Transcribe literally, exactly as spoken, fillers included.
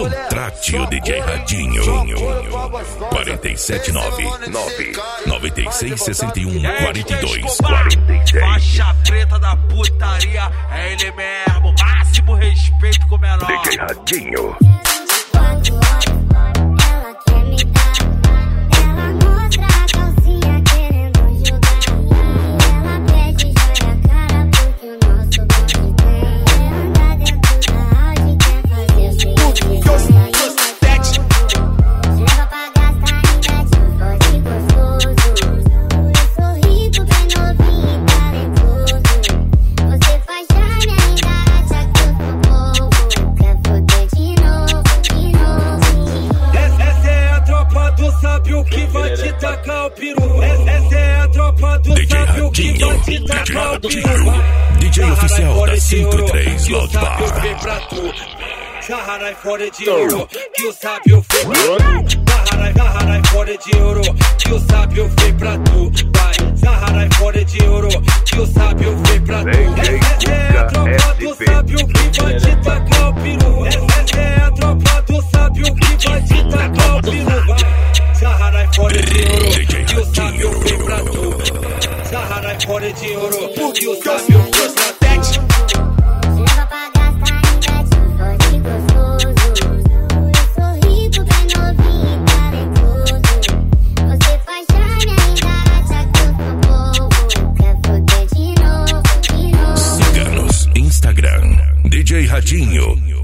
Contrate o D J Radinho. quatro sete nove nove nove seis seis um quatro dois quatro seis. Faixa preta da putaria, é ele mesmo. Máximo respeito com o menor. D J Radinho. Que vai te tacar o peru. Essa é a tropa do sábio que vai te tacar o peru. D J oficial da cinquenta e três Loud Bar. Sarra fora de ouro, que o sábio fez pra tu. Sarra fora de ouro, que o sábio fez pra tu. Vai, sarra fora de ouro, que o sábio fez pra tu. Essa é a tropa do sábio que vai te tacar o peru. Essa é a tropa do sábio que vai te tacar o peru. Sarra fora de ouro, que o sábio fez pra tu. Sarra fora de ouro, que o sábio fez pra tu. Siga-nos Instagram, D J Radinho.